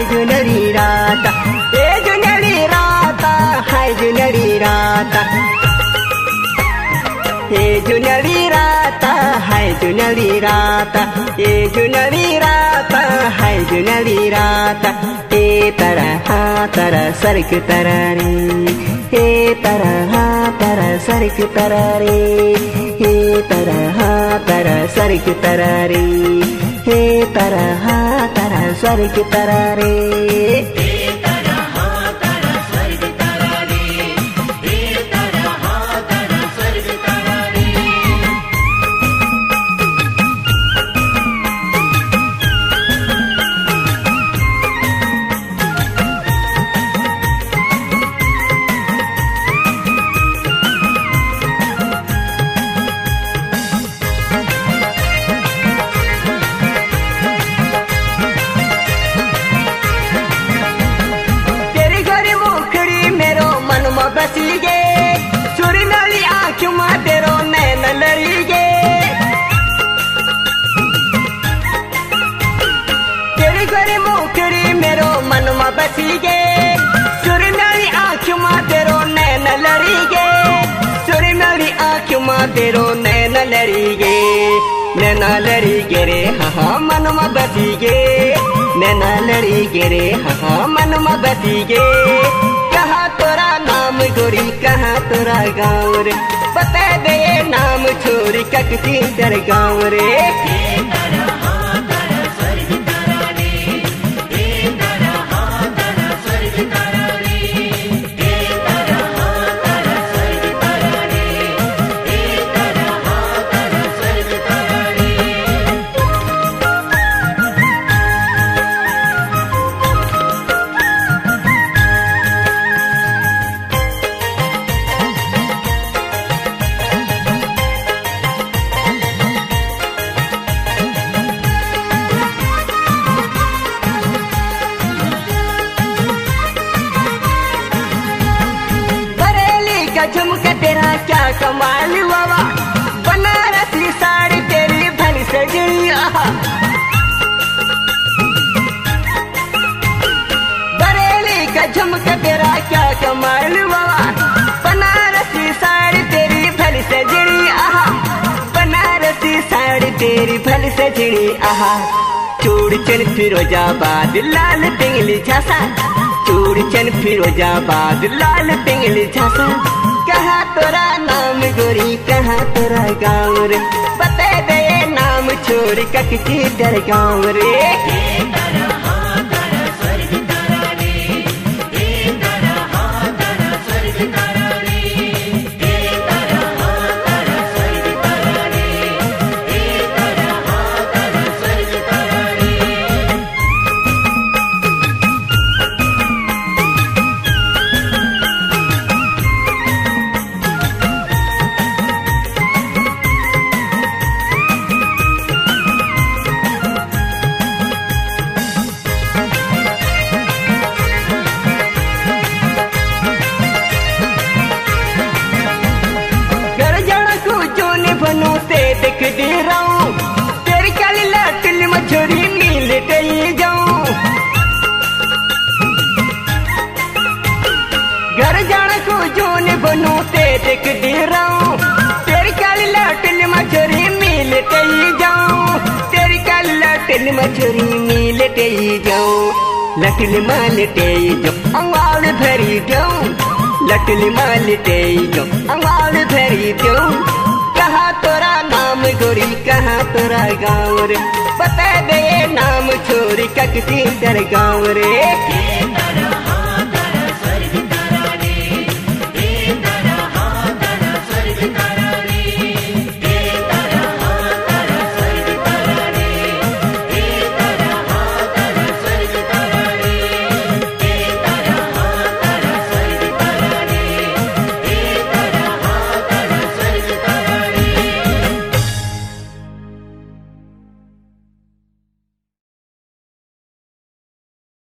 जुनरी रात ए जुनरी रात हाय जुनरी रात ए जुनरी रात हाय जुनरी रात ए जुनरी रात हाय जुनरी रात ए तरह सरक तररी हे तरह सरक तररी हे तरह सरक तररी हे तरह सरक तररी बसीगे सुरी नली आँखों में तेरो नैन लड़ीगे तेरी गोरी मुखड़ी मेरो मन में बसीगे सुरी नली आँखों में तेरो नैन लड़ीगे सुरी नली आँखों में तेरो नैन लड़ीगे नैना लड़ीगे रे हाँ मन में बसीगे नैना लड़ीगे रे हाँ मन में बसीगे कहाँ तोरा नाम गोरी कहाँ तोरा गाँव रे बता दे नाम छोरी ककती तेरे गाँव रे झुमका तेरा क्या कमाल बाबा बनारसी साड़ी तेरी भली सजनी बरेली का झुमका तेरा क्या कमाल बाबा बनारसी साड़ी तेरी भली सजनी बनारसी साड़ी तेरी भली सजनी चूड़ चन फिरोजाबाद लाल पिंगली झांसा चूड़ चन फिरोजाबाद लाल पिंगली झांसा कहाँ तोरा नाम गोरी कहाँ तोरा गाँव रे बता दे नाम छोड़ ककती तेरे गाँव रे देख दे रहा हूँ तेरी काली लाटली मछोरी मिल गई जाऊं घर जाने को जोन बनू ते देख दे रहा हूँ तेरी काली लाटली मछोरी मिल गई जाऊं तेरी काली लाटली मछोरी मिल गई जाऊं लटली माल ते जो अंगाल भरी जाऊं लटली माल ते जो अंगाल भरी जाऊं कहाँ तोरा नाम गोरी कहाँ तोरा गाँव रे बता दे नाम छोरी ककती तेरे गाँव रे